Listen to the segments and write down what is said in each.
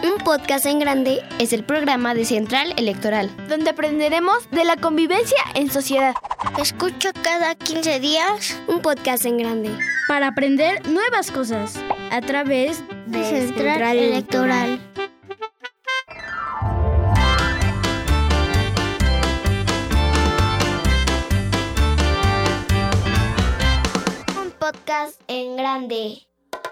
Un podcast en grande es el programa de Central Electoral, donde aprenderemos de la convivencia en sociedad. Escucha cada 15 días un podcast en grande para aprender nuevas cosas a través de Central Electoral. Un podcast en grande.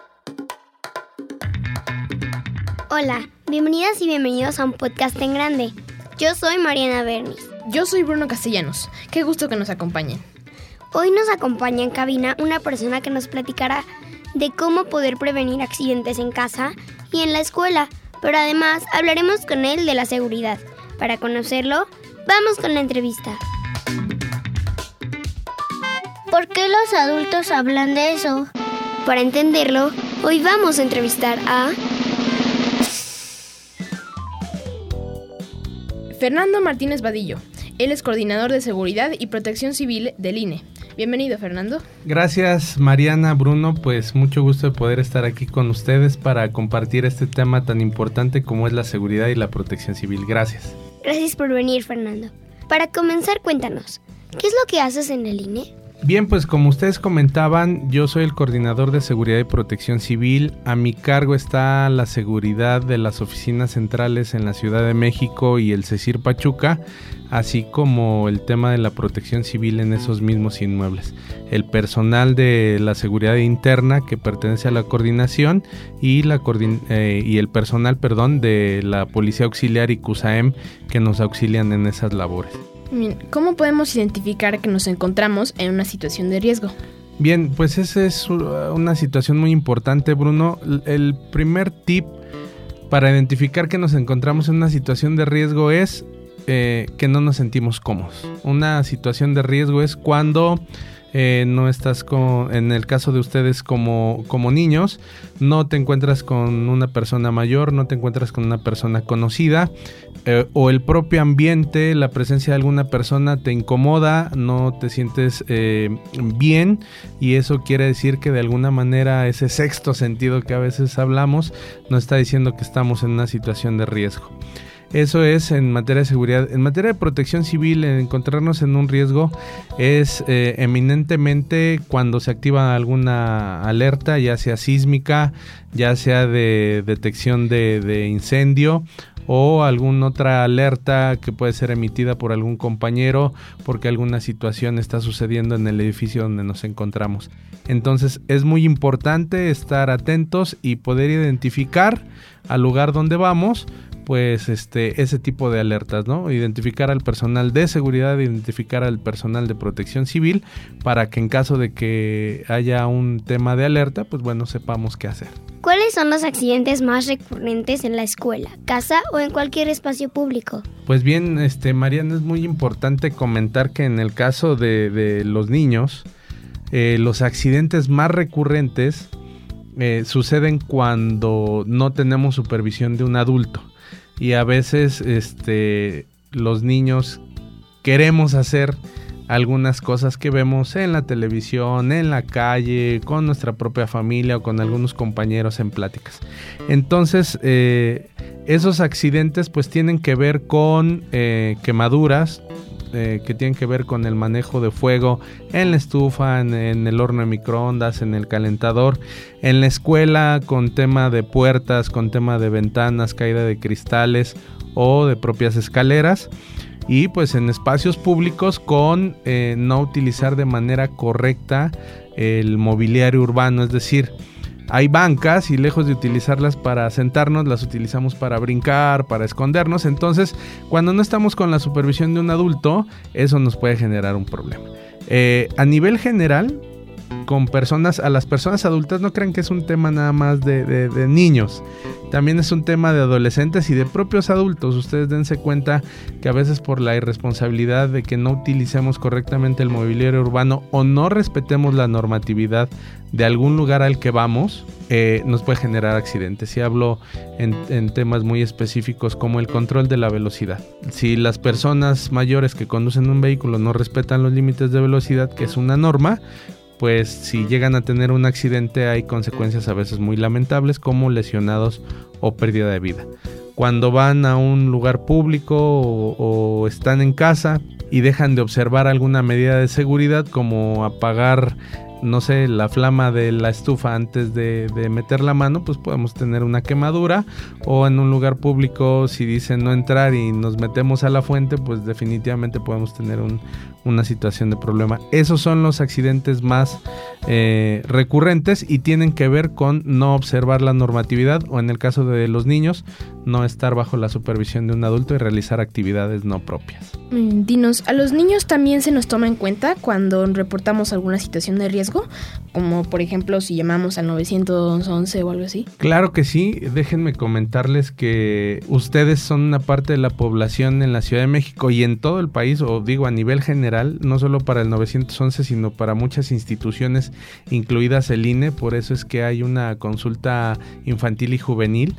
Hola, bienvenidas y bienvenidos a un podcast en grande. Yo soy Mariana Bernis. Yo soy Bruno Castellanos. Qué gusto que nos acompañen. Hoy nos acompaña en cabina una persona que nos platicará de cómo poder prevenir accidentes en casa y en la escuela, pero además hablaremos con él de la seguridad. Para conocerlo, vamos con la entrevista. ¿Por qué los adultos hablan de eso? Para entenderlo, hoy vamos a entrevistar a Fernando Martínez Vadillo. Él es coordinador de Seguridad y Protección Civil del INE. Bienvenido, Fernando. Gracias, Mariana, Bruno, pues mucho gusto de poder estar aquí con ustedes para compartir este tema tan importante como es la seguridad y la protección civil. Gracias. Gracias por venir, Fernando. Para comenzar, cuéntanos, ¿qué es lo que haces en el INE? Bien, pues como ustedes comentaban, yo soy el coordinador de Seguridad y Protección Civil. A mi cargo está la seguridad de las oficinas centrales en la Ciudad de México y el CECIR Pachuca, así como el tema de la protección civil en esos mismos inmuebles. El personal de la seguridad interna que pertenece a la coordinación y el personal, de la Policía Auxiliar y CUSAEM que nos auxilian en esas labores. ¿Cómo podemos identificar que nos encontramos en una situación de riesgo? Bien, pues esa es una situación muy importante, Bruno. El primer tip para identificar que nos encontramos en una situación de riesgo es que no nos sentimos cómodos. Una situación de riesgo es cuando no estás en el caso de ustedes como niños, no te encuentras con una persona mayor, no te encuentras con una persona conocida, o el propio ambiente, la presencia de alguna persona te incomoda, no te sientes bien, y eso quiere decir que de alguna manera ese sexto sentido que a veces hablamos nos está diciendo que estamos en una situación de riesgo. Eso es en materia de seguridad. En materia de protección civil, encontrarnos en un riesgo es eminentemente cuando se activa alguna alerta, ya sea sísmica, ya sea de detección de incendio o alguna otra alerta que puede ser emitida por algún compañero porque alguna situación está sucediendo en el edificio donde nos encontramos. Entonces es muy importante estar atentos y poder identificar al lugar donde vamos pues ese tipo de alertas, ¿no? Identificar al personal de seguridad, identificar al personal de protección civil para que en caso de que haya un tema de alerta, pues bueno, sepamos qué hacer. ¿Cuáles son los accidentes más recurrentes en la escuela, casa o en cualquier espacio público? Pues bien, Mariana, es muy importante comentar que en el caso de los niños, los accidentes más recurrentes suceden cuando no tenemos supervisión de un adulto. Y a veces los niños queremos hacer algunas cosas que vemos en la televisión, en la calle, con nuestra propia familia o con algunos compañeros en pláticas. Entonces, esos accidentes pues tienen que ver con quemaduras, que tienen que ver con el manejo de fuego en la estufa, en el horno de microondas, en el calentador, en la escuela con tema de puertas, con tema de ventanas, caída de cristales o de propias escaleras, y pues en espacios públicos con no utilizar de manera correcta el mobiliario urbano, es decir, hay bancas y lejos de utilizarlas para sentarnos, las utilizamos para brincar, para escondernos. Entonces, cuando no estamos con la supervisión de un adulto, eso nos puede generar un problema. A nivel general, a las personas adultas, no crean que es un tema nada más de niños. También es un tema de adolescentes y de propios adultos. Ustedes dense cuenta que a veces por la irresponsabilidad de que no utilicemos correctamente el mobiliario urbano o no respetemos la normatividad de algún lugar al que vamos, nos puede generar accidentes. Y hablo en temas muy específicos como el control de la velocidad. Si las personas mayores que conducen un vehículo no respetan los límites de velocidad, que es una norma, pues si llegan a tener un accidente hay consecuencias a veces muy lamentables como lesionados o pérdida de vida. Cuando van a un lugar público o están en casa y dejan de observar alguna medida de seguridad, como apagar, no sé, la flama de la estufa antes de meter la mano, pues podemos tener una quemadura. O en un lugar público, si dicen no entrar y nos metemos a la fuente, pues definitivamente podemos tener una situación de problema. Esos son los accidentes más recurrentes y tienen que ver con no observar la normatividad, o en el caso de los niños, no estar bajo la supervisión de un adulto y realizar actividades no propias. Dinos, ¿a los niños también se nos toma en cuenta cuando reportamos alguna situación de riesgo? Como por ejemplo si llamamos al 911 o algo así. Claro que sí, déjenme comentarles que ustedes son una parte de la población en la Ciudad de México y en todo el país, o digo a nivel general, no solo para el 911, sino para muchas instituciones, incluidas el INE. Por eso es que hay una consulta infantil y juvenil.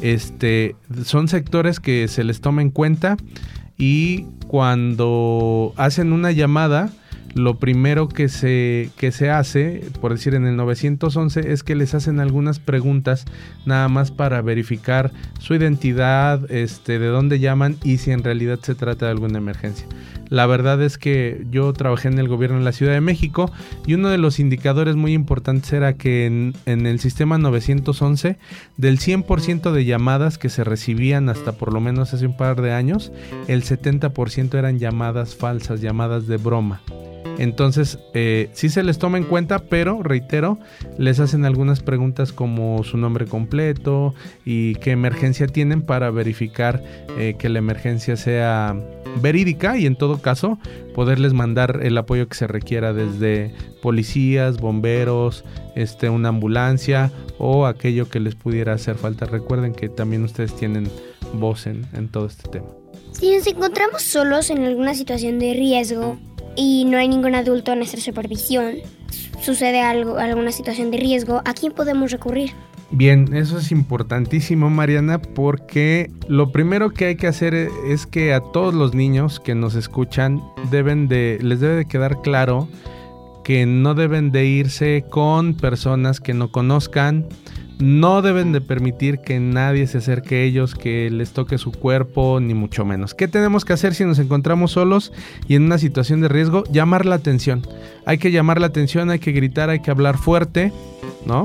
Son sectores que se les toma en cuenta, y cuando hacen una llamada, lo primero que se hace, por decir en el 911, es que les hacen algunas preguntas nada más para verificar su identidad, de dónde llaman y si en realidad se trata de alguna emergencia. La verdad es que yo trabajé en el gobierno de la Ciudad de México y uno de los indicadores muy importantes era que en el sistema 911, del 100% de llamadas que se recibían hasta por lo menos hace un par de años, el 70% eran llamadas falsas, llamadas de broma. Entonces, sí se les toma en cuenta, pero reitero, les hacen algunas preguntas como su nombre completo y qué emergencia tienen para verificar que la emergencia sea verídica, y en todo caso poderles mandar el apoyo que se requiera, desde policías, bomberos, una ambulancia o aquello que les pudiera hacer falta. Recuerden que también ustedes tienen voz en todo este tema. Si nos encontramos solos en alguna situación de riesgo y no hay ningún adulto en nuestra supervisión, sucede alguna situación de riesgo, ¿a quién podemos recurrir? Bien, eso es importantísimo, Mariana, porque lo primero que hay que hacer es que a todos los niños que nos escuchan les debe de quedar claro que no deben de irse con personas que no conozcan. No deben de permitir que nadie se acerque a ellos, que les toque su cuerpo, ni mucho menos. ¿Qué tenemos que hacer si nos encontramos solos y en una situación de riesgo? Llamar la atención. Hay que llamar la atención, hay que gritar, hay que hablar fuerte, ¿no?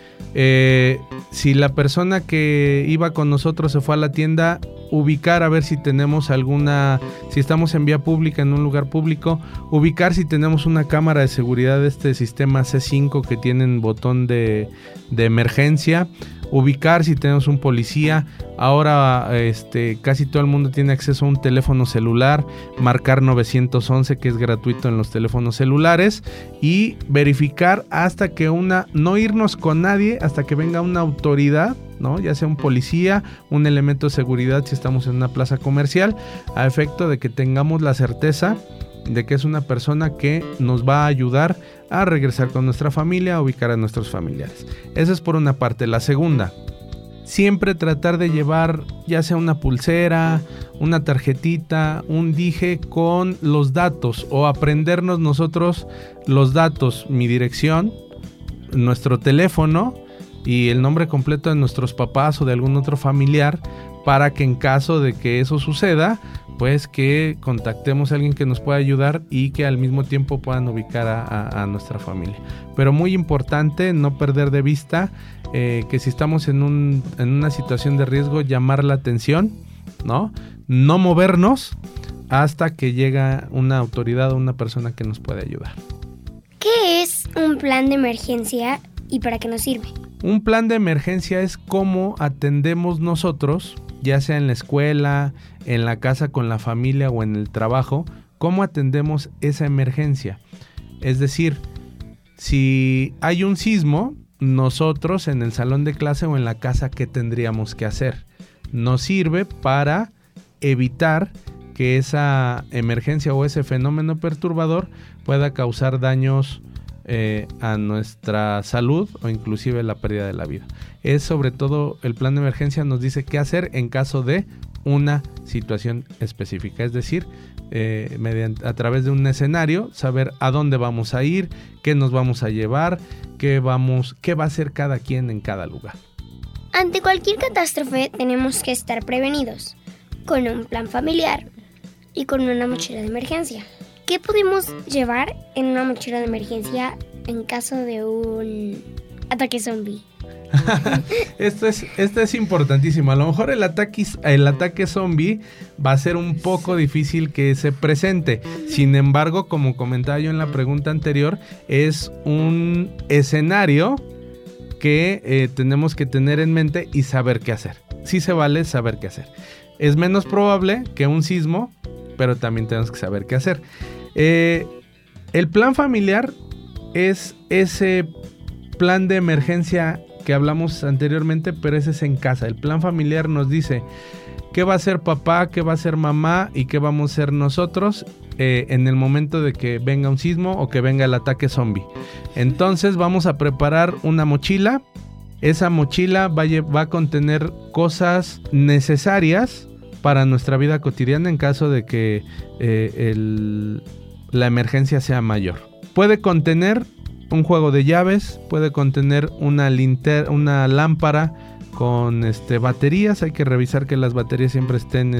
Si la persona que iba con nosotros se fue a la tienda, ubicar a ver si tenemos si estamos en vía pública, en un lugar público, ubicar si tenemos una cámara de seguridad de este sistema C5 que tienen botón de emergencia, ubicar si tenemos un policía. Ahora casi todo el mundo tiene acceso a un teléfono celular, marcar 911, que es gratuito en los teléfonos celulares, y verificar hasta que no irnos con nadie hasta que venga una autoridad, ¿no? Ya sea un policía, un elemento de seguridad si estamos en una plaza comercial, a efecto de que tengamos la certeza de que es una persona que nos va a ayudar a regresar con nuestra familia, a ubicar a nuestros familiares. Esa es por una parte. La segunda, siempre tratar de llevar ya sea una pulsera, una tarjetita, un dije con los datos, o aprendernos nosotros los datos, mi dirección, nuestro teléfono y el nombre completo de nuestros papás o de algún otro familiar, para que en caso de que eso suceda, pues que contactemos a alguien que nos pueda ayudar y que al mismo tiempo puedan ubicar a nuestra familia. Pero muy importante no perder de vista que si estamos en una situación de riesgo, llamar la atención, ¿no? No movernos hasta que llega una autoridad o una persona que nos puede ayudar. ¿Qué es un plan de emergencia y para qué nos sirve? Un plan de emergencia es cómo atendemos nosotros, ya sea en la escuela, en la casa con la familia o en el trabajo, cómo atendemos esa emergencia. Es decir, si hay un sismo, nosotros en el salón de clase o en la casa, ¿qué tendríamos que hacer? Nos sirve para evitar que esa emergencia o ese fenómeno perturbador pueda causar daños a nuestra salud o inclusive la pérdida de la vida. Es sobre todo el plan de emergencia nos dice qué hacer en caso de una situación específica, es decir, a través de un escenario, saber a dónde vamos a ir, qué nos vamos a llevar, qué va a hacer cada quien en cada lugar. Ante cualquier catástrofe tenemos que estar prevenidos, con un plan familiar y con una mochila de emergencia. ¿Qué podemos llevar en una mochila de emergencia en caso de un ataque zombie? Esto es importantísimo. A lo mejor el ataque zombie va a ser un poco difícil que se presente. Sin embargo, como comentaba yo en la pregunta anterior, es un escenario que tenemos que tener en mente y saber qué hacer. Sí se vale saber qué hacer. Es menos probable que un sismo, pero también tenemos que saber qué hacer. El plan familiar es ese plan de emergencia que hablamos anteriormente, pero ese es en casa. El plan familiar nos dice qué va a hacer papá, qué va a hacer mamá y qué vamos a hacer nosotros en el momento de que venga un sismo o que venga el ataque zombie. Entonces vamos a preparar una mochila. Esa mochila va a contener cosas necesarias para nuestra vida cotidiana en caso de que la emergencia sea mayor. Puede contener un juego de llaves, puede contener una lámpara con baterías. Hay que revisar que las baterías siempre estén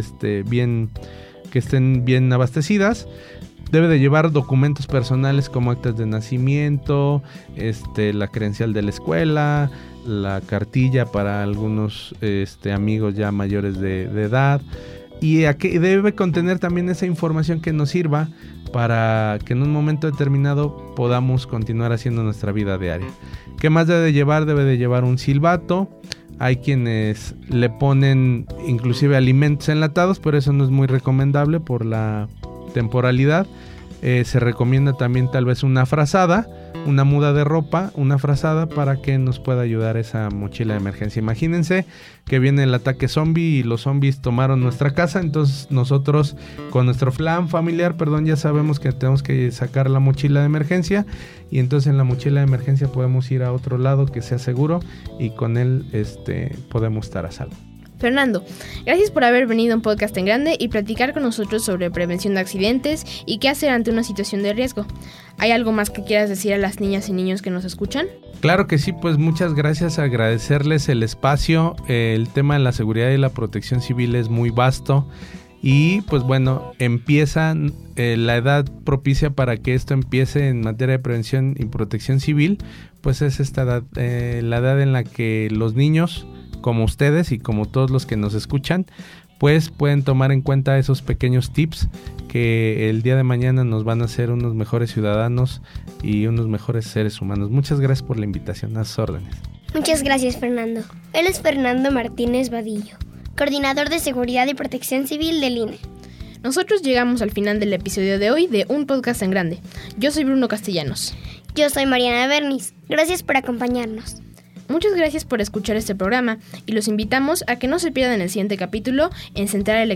bien abastecidas. Debe de llevar documentos personales como actas de nacimiento, la credencial de la escuela, la cartilla para algunos amigos ya mayores de edad. Y aquí debe contener también esa información que nos sirva para que en un momento determinado podamos continuar haciendo nuestra vida diaria. ¿Qué más debe de llevar? Debe de llevar un silbato. Hay quienes le ponen inclusive alimentos enlatados, pero eso no es muy recomendable por la temporalidad. Se recomienda también tal vez una frazada, una muda de ropa, una frazada para que nos pueda ayudar esa mochila de emergencia. Imagínense que viene el ataque zombie y los zombies tomaron nuestra casa, entonces nosotros con nuestro plan familiar, ya sabemos que tenemos que sacar la mochila de emergencia y entonces en la mochila de emergencia podemos ir a otro lado que sea seguro y con él podemos estar a salvo. Fernando, gracias por haber venido a un podcast en grande y platicar con nosotros sobre prevención de accidentes y qué hacer ante una situación de riesgo. ¿Hay algo más que quieras decir a las niñas y niños que nos escuchan? Claro que sí, pues muchas gracias, agradecerles el espacio. El tema de la seguridad y la protección civil es muy vasto y pues bueno, empieza la edad propicia para que esto empiece en materia de prevención y protección civil, pues es esta edad, la edad en la que los niños, como ustedes y como todos los que nos escuchan, pues pueden tomar en cuenta esos pequeños tips que el día de mañana nos van a hacer unos mejores ciudadanos y unos mejores seres humanos. Muchas gracias por la invitación, a sus órdenes. Muchas gracias, Fernando. Él es Fernando Martínez Vadillo, coordinador de Seguridad y Protección Civil del INE. Nosotros llegamos al final del episodio de hoy de Un Podcast en Grande. Yo soy Bruno Castellanos. Yo soy Mariana Bernis. Gracias por acompañarnos. Muchas gracias por escuchar este programa y los invitamos a que no se pierdan el siguiente capítulo en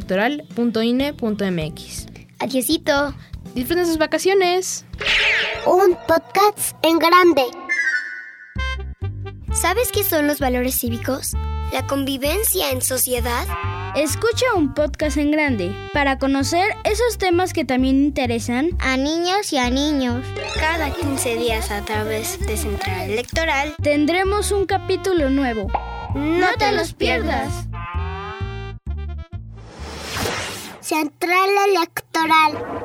centralelectoral.ine.mx. Adiósito. Disfruten sus vacaciones. Un podcast en grande. ¿Sabes qué son los valores cívicos? ¿La convivencia en sociedad? Escucha Un Podcast en Grande para conocer esos temas que también interesan A niños y a niños. Cada 15 días a través de Central Electoral tendremos un capítulo nuevo. No te los pierdas. Central Electoral.